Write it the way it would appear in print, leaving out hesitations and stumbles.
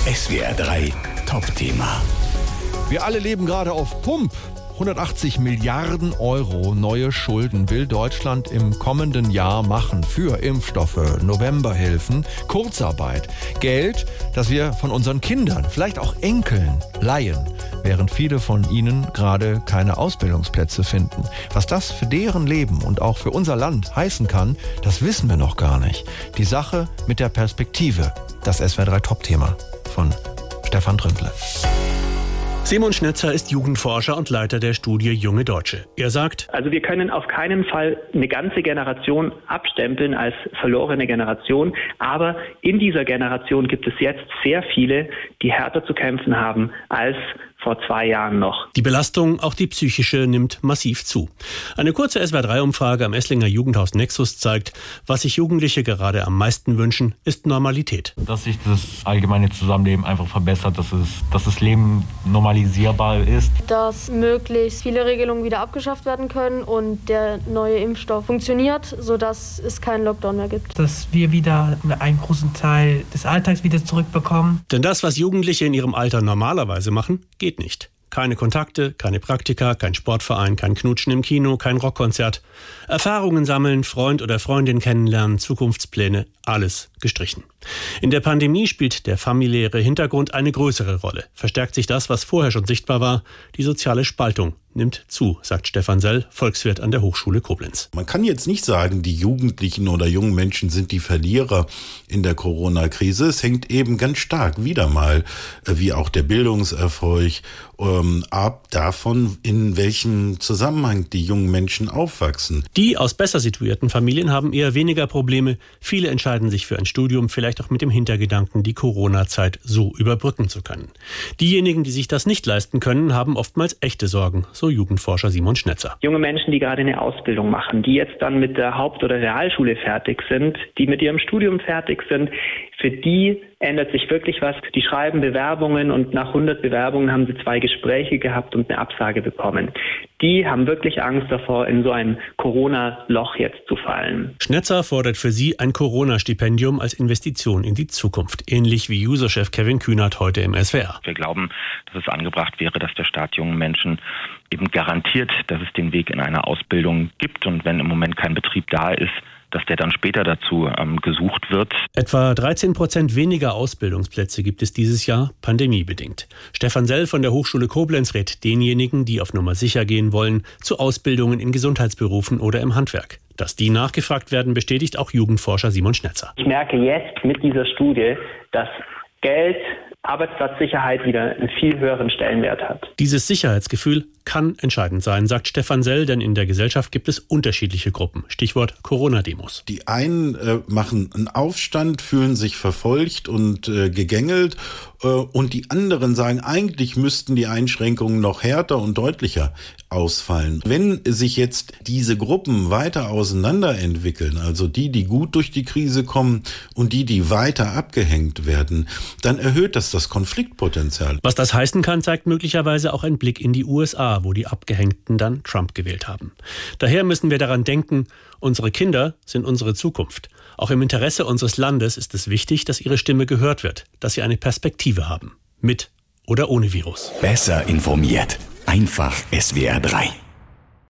SWR 3 Top-Thema. Wir alle leben gerade auf Pump. 180 Milliarden Euro neue Schulden will Deutschland im kommenden Jahr machen für Impfstoffe, Novemberhilfen, Kurzarbeit. Geld, das wir von unseren Kindern, vielleicht auch Enkeln, leihen, während viele von ihnen gerade keine Ausbildungsplätze finden. Was das für deren Leben und auch für unser Land heißen kann, das wissen wir noch gar nicht. Die Sache mit der Perspektive, das SWR 3 Top-Thema von Stefan Tründle. Simon Schnetzer ist Jugendforscher und Leiter der Studie Junge Deutsche. Er sagt: Also wir können auf keinen Fall eine ganze Generation abstempeln als verlorene Generation. Aber in dieser Generation gibt es jetzt sehr viele, die härter zu kämpfen haben als vor 2 Jahren noch. Die Belastung, auch die psychische, nimmt massiv zu. Eine kurze SWR3-Umfrage am Esslinger Jugendhaus Nexus zeigt, was sich Jugendliche gerade am meisten wünschen, ist Normalität. Dass sich das allgemeine Zusammenleben einfach verbessert, dass das Leben normalisierbar ist. Dass möglichst viele Regelungen wieder abgeschafft werden können und der neue Impfstoff funktioniert, sodass es keinen Lockdown mehr gibt. Dass wir wieder einen großen Teil des Alltags wieder zurückbekommen. Denn das, was Jugendliche in ihrem Alter normalerweise machen, geht nicht. Keine Kontakte, keine Praktika, kein Sportverein, kein Knutschen im Kino, kein Rockkonzert. Erfahrungen sammeln, Freund oder Freundin kennenlernen, Zukunftspläne, alles gestrichen. In der Pandemie spielt der familiäre Hintergrund eine größere Rolle. Verstärkt sich das, was vorher schon sichtbar war, die soziale Spaltung nimmt zu, sagt Stefan Sell, Volkswirt an der Hochschule Koblenz. Man kann jetzt nicht sagen, die Jugendlichen oder jungen Menschen sind die Verlierer in der Corona-Krise. Es hängt eben ganz stark wieder mal, wie auch der Bildungserfolg, ab davon, in welchem Zusammenhang die jungen Menschen aufwachsen. Die aus besser situierten Familien haben eher weniger Probleme. Viele entscheiden sich für ein Studium, vielleicht auch mit dem Hintergedanken, die Corona-Zeit so überbrücken zu können. Diejenigen, die sich das nicht leisten können, haben oftmals echte Sorgen, so Jugendforscher Simon Schnetzer. Junge Menschen, die gerade eine Ausbildung machen, die jetzt dann mit der Haupt- oder Realschule fertig sind, die mit ihrem Studium fertig sind, für die ändert sich wirklich was. Die schreiben Bewerbungen und nach 100 Bewerbungen haben sie 2 Gespräche gehabt und eine Absage bekommen. Die haben wirklich Angst davor, in so ein Corona-Loch jetzt zu fallen. Schnetzer fordert für sie ein Corona-Stipendium als Investition in die Zukunft, ähnlich wie Juso-Chef Kevin Kühnert heute im SWR. Wir glauben, dass es angebracht wäre, dass der Staat jungen Menschen eben garantiert, dass es den Weg in eine Ausbildung gibt und wenn im Moment kein Betrieb da ist, dass der dann später dazu gesucht wird. Etwa 13% weniger Ausbildungsplätze gibt es dieses Jahr, pandemiebedingt. Stefan Sell von der Hochschule Koblenz rät denjenigen, die auf Nummer sicher gehen wollen, zu Ausbildungen in Gesundheitsberufen oder im Handwerk. Dass die nachgefragt werden, bestätigt auch Jugendforscher Simon Schnetzer. Ich merke jetzt mit dieser Studie, dass Geld, Arbeitsplatzsicherheit wieder einen viel höheren Stellenwert hat. Dieses Sicherheitsgefühl kann entscheidend sein, sagt Stefan Sell, denn in der Gesellschaft gibt es unterschiedliche Gruppen. Stichwort Corona-Demos. Die einen machen einen Aufstand, fühlen sich verfolgt und gegängelt und die anderen sagen, eigentlich müssten die Einschränkungen noch härter und deutlicher ausfallen. Wenn sich jetzt diese Gruppen weiter auseinanderentwickeln, also die gut durch die Krise kommen und die weiter abgehängt werden, dann erhöht das Konfliktpotenzial. Was das heißen kann, zeigt möglicherweise auch ein Blick in die USA, wo die Abgehängten dann Trump gewählt haben. Daher müssen wir daran denken, unsere Kinder sind unsere Zukunft. Auch im Interesse unseres Landes ist es wichtig, dass ihre Stimme gehört wird, dass sie eine Perspektive haben. Mit oder ohne Virus. Besser informiert. Einfach SWR 3.